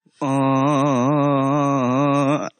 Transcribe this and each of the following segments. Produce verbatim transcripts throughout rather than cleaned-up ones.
آه.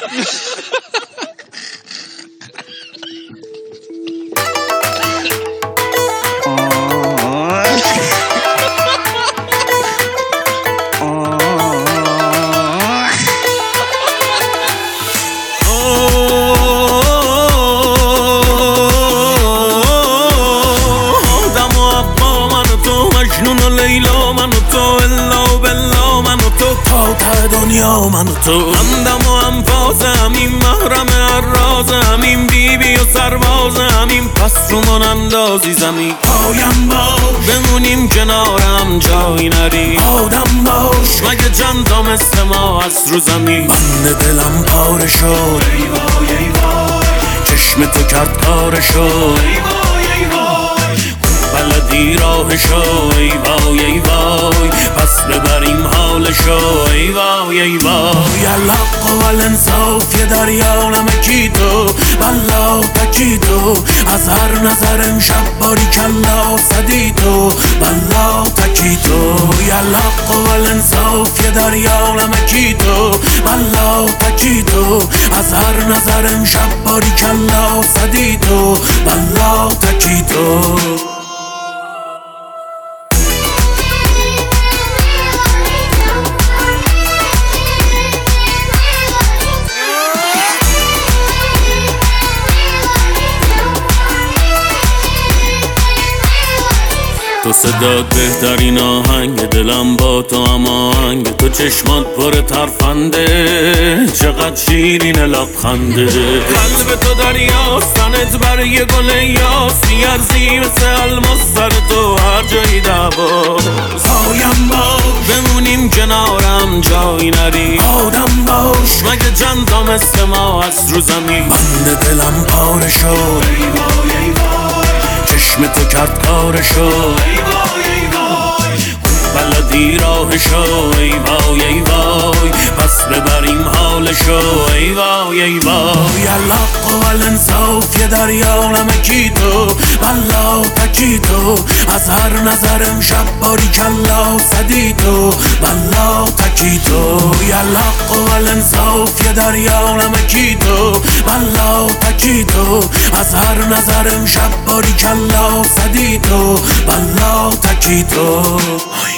دنیا من و تو همدم و انفاس همین محرم الراز همین بیبی و سرباز همین پس رو من اندازی زمین پایم باش بمونیم کنارم جایی نری آدم باش مگه چند تا مثل ما هست رو زمین بند دلم پاره شد ای وای ای وای چشم تو کرد کارشو ای وای ای وای بلدی راهشو ای وای ای وای پس ببریم حالشو ای وای ای وای الحق و الانصاف یه دریا نمکی تو بلا تکی تو از هر نظر امشب باری کلا صدی تو بلا تکی تو الحق و الانصاف یه دریا نمکی تو بلا تکی تو از هر نظر امشب باری کلا صدی تو بلا تکی تو تو صدات بهترین آهنگ دلم با تو هم آهنگ تو چشمات پر ترفنده چقدر شیرین لبخنده قلب تو دریاست تنت بر یه گل یاسی ارزی مثل الماس سر تو هر جایی دعواست پایم باش بمونیم کنارم جایی نری آدم باش مگه چند تا مثل ما هست رو زمین بند دلم پاره شد ای وای ای وای چشم تو کرد کارشو ای وای ای وای بلدی راهشو ای وای ای وای پس ببریم حالشو ای وای ای وای الحق و الانصاف یه دریا نمکی تو بلا تکی تو از هر نظر امشب باری کلا صدی تو بلا تکی تو الحق و الانصاف یه دریا نمکی تو بلا تکی تو از هر نظر امشب باری کلا صدی تو بلا تکی تو